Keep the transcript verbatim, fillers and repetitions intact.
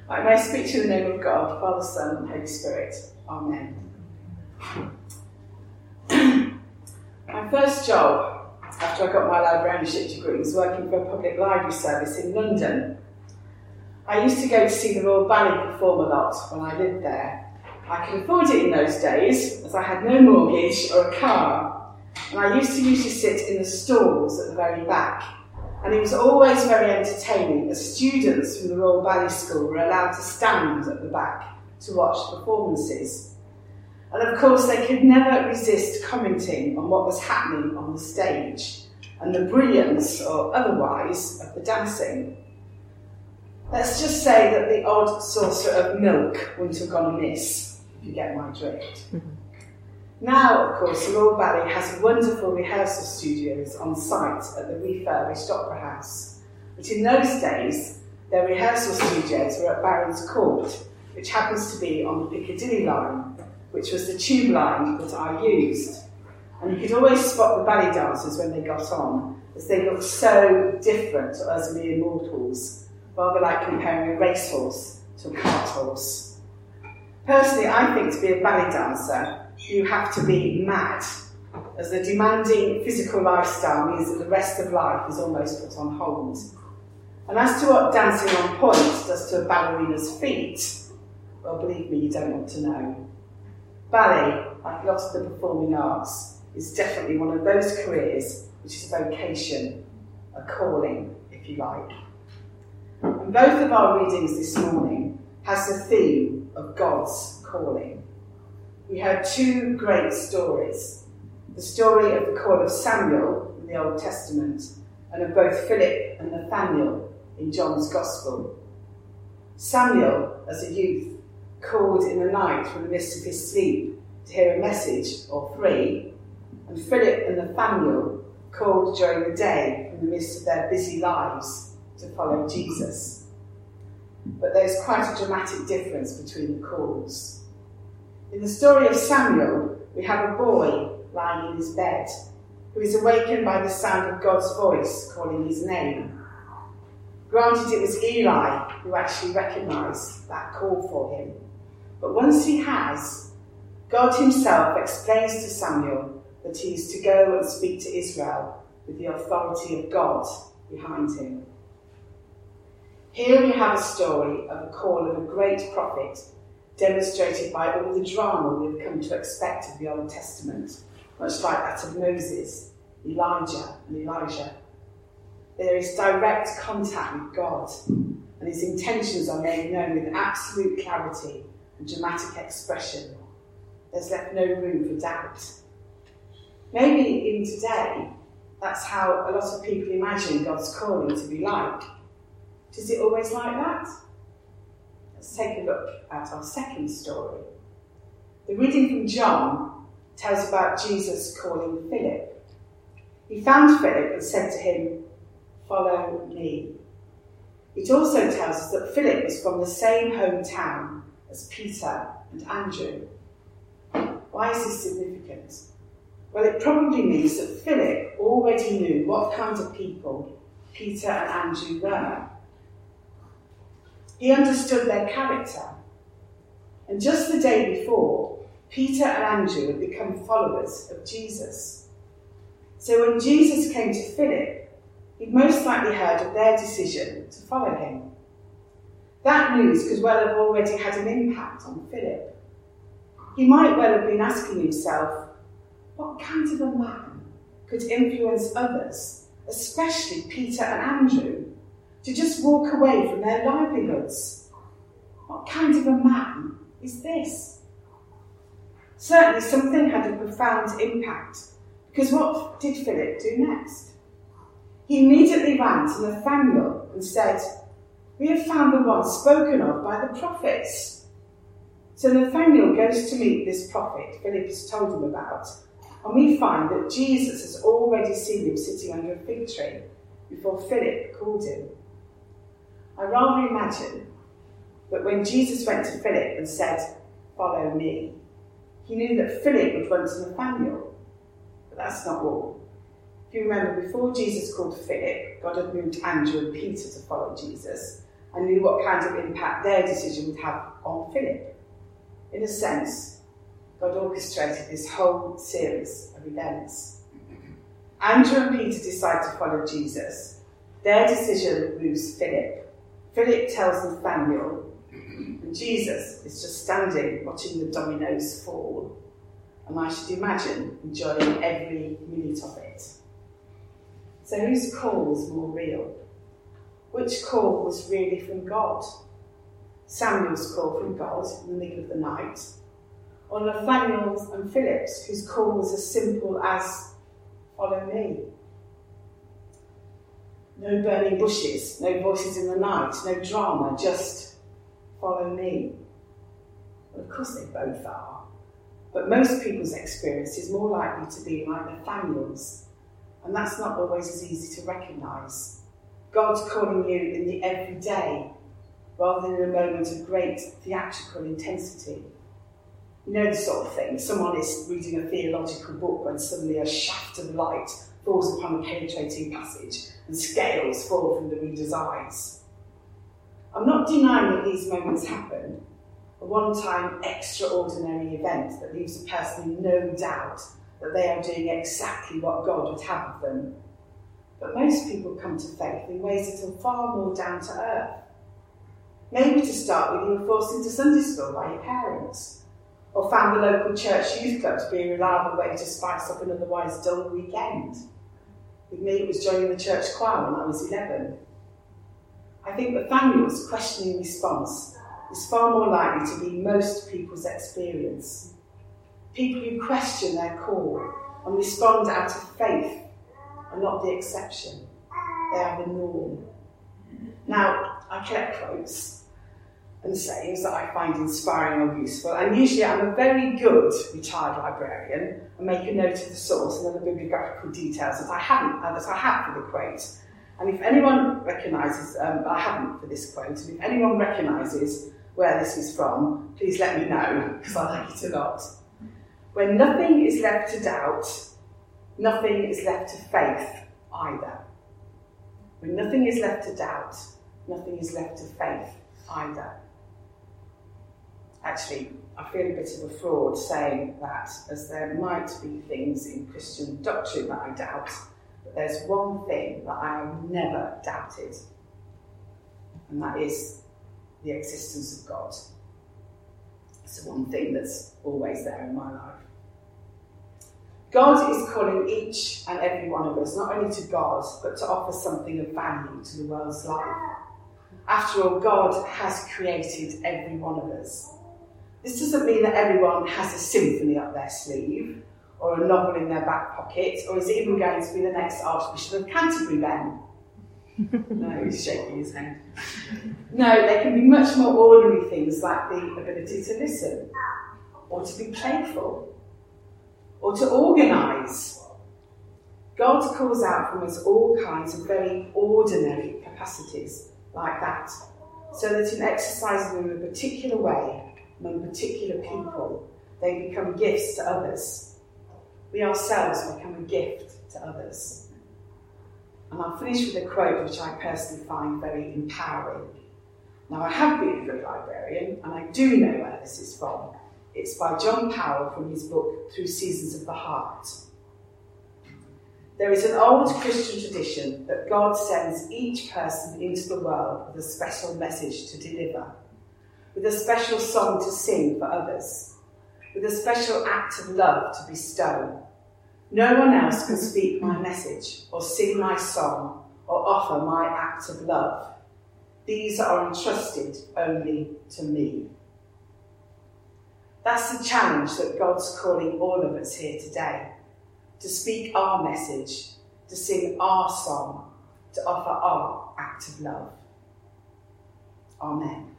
I may speak to you in the name of God, Father, Son, and Holy Spirit. Amen. My first job, after I got my librarianship degree, was working for a public library service in London. I used to go to see the Royal Ballet perform a lot when I lived there. I could afford it in those days, as I had no mortgage or a car, and I used to usually sit in the stalls at the very back. And it was always very entertaining as students from the Royal Ballet School were allowed to stand at the back to watch performances. And of course, they could never resist commenting on what was happening on the stage and the brilliance, or otherwise, of the dancing. Let's just say that the odd saucer of milk wouldn't have gone amiss, if you get my drift. Mm-hmm. Now, of course, the Royal Ballet has wonderful rehearsal studios on site at the refurbished Opera House. But in those days, their rehearsal studios were at Barons Court, which happens to be on the Piccadilly line, which was the tube line that I used. And you could always spot the ballet dancers when they got on, as they looked so different to us mere mortals, rather like comparing a racehorse to a cart horse. Personally, I think to be a ballet dancer, you have to be mad, as the demanding physical lifestyle means that the rest of life is almost put on hold. And as to what dancing on point does to a ballerina's feet, well, believe me, you don't want to know. Ballet, like lots of the performing arts, is definitely one of those careers which is a vocation, a calling, if you like. And both of our readings this morning has the theme of God's calling. We heard two great stories, the story of the call of Samuel in the Old Testament and of both Philip and Nathaniel in John's Gospel. Samuel, as a youth, called in the night from the midst of his sleep to hear a message or three, and Philip and Nathaniel called during the day from the midst of their busy lives to follow Jesus. But there's quite a dramatic difference between the calls. In the story of Samuel, we have a boy lying in his bed who is awakened by the sound of God's voice calling his name. Granted, it was Eli who actually recognised that call for him. But once he has, God himself explains to Samuel that he is to go and speak to Israel with the authority of God behind him. Here we have a story of a call of a great prophet, demonstrated by all the drama we have come to expect of the Old Testament, much like that of Moses, Elijah and Elijah. There is direct contact with God, and his intentions are made known with absolute clarity and dramatic expression. There's left no room for doubt. Maybe even today, that's how a lot of people imagine God's calling to be like. Is it always like that? Let's take a look at our second story. The reading from John tells about Jesus calling Philip. He found Philip and said to him, "Follow me." It also tells us that Philip was from the same hometown as Peter and Andrew. Why is this significant? Well, it probably means that Philip already knew what kind of people Peter and Andrew were. He understood their character. And just the day before, Peter and Andrew had become followers of Jesus. So when Jesus came to Philip, he'd most likely heard of their decision to follow him. That news could well have already had an impact on Philip. He might well have been asking himself, what kind of a man could influence others, especially Peter and Andrew, to just walk away from their livelihoods? What kind of a man is this? Certainly something had a profound impact, because what did Philip do next? He immediately ran to Nathaniel and said, "We have found the one spoken of by the prophets." So Nathaniel goes to meet this prophet Philip has told him about, and we find that Jesus has already seen him sitting under a fig tree before Philip called him. I rather imagine that when Jesus went to Philip and said, "Follow me," he knew that Philip would run to Nathaniel. But that's not all. If you remember, before Jesus called Philip, God had moved Andrew and Peter to follow Jesus, and knew what kind of impact their decision would have on Philip. In a sense, God orchestrated this whole series of events. Andrew and Peter decide to follow Jesus. Their decision moves Philip. Philip tells Nathanael, and Jesus is just standing watching the dominoes fall. And I should imagine enjoying every minute of it. So whose call was more real? Which call was really from God? Samuel's call from God in the middle of the night, or Nathanael's and Philip's, whose call was as simple as, follow me. No burning bushes, no voices in the night, no drama, just follow me. Well, of course they both are, but most people's experience is more likely to be like Nathanael's, and that's not always as easy to recognise. God's calling you in the everyday, rather than in a moment of great theatrical intensity. You know the sort of thing. Someone is reading a theological book when suddenly a shaft of light falls upon a penetrating passage and scales fall from the reader's eyes. I'm not denying that these moments happen, a one-time extraordinary event that leaves a person in no doubt that they are doing exactly what God would have of them. But most people come to faith in ways that are far more down to earth. Maybe to start with, you were forced into Sunday school by your parents, or found the local church youth club to be a reliable way to spice up an otherwise dull weekend. With me, it was joining the church choir when I was eleven. I think Nathanael's questioning response is far more likely to be most people's experience. People who question their call and respond out of faith are not the exception. They are the norm. Now, I collect quotes and sayings that I find inspiring or useful, and usually I'm a very good retired librarian and make a note of the source and other bibliographical details that I haven't, uh, that I have for the quote. And if anyone recognises, um, I haven't for this quote, and if anyone recognises where this is from, please let me know, because I like it a lot. When nothing is left to doubt, nothing is left to faith either. When nothing is left to doubt, nothing is left to faith either. Actually, I feel a bit of a fraud saying that, as there might be things in Christian doctrine that I doubt, but there's one thing that I have never doubted, and that is the existence of God. It's the one thing that's always there in my life. God is calling each and every one of us, not only to God, but to offer something of value to the world's life. After all, God has created every one of us. This doesn't mean that everyone has a symphony up their sleeve, or a novel in their back pocket, or is even going to be the next Archbishop of Canterbury, Ben. No, he's shaking his head. No, they can be much more ordinary things like the ability to listen, or to be playful, or to organise. God calls out from us all kinds of very ordinary capacities like that, so that in exercising them in a particular way, among particular people, they become gifts to others. We ourselves become a gift to others. And I'll finish with a quote which I personally find very empowering. Now, I have been a good librarian, and I do know where this is from. It's by John Powell from his book, Through Seasons of the Heart. There is an old Christian tradition that God sends each person into the world with a special message to deliver, with a special song to sing for others, with a special act of love to bestow. No one else can speak my message, or sing my song, or offer my act of love. These are entrusted only to me. That's the challenge that God's calling all of us here today, to speak our message, to sing our song, to offer our act of love. Amen.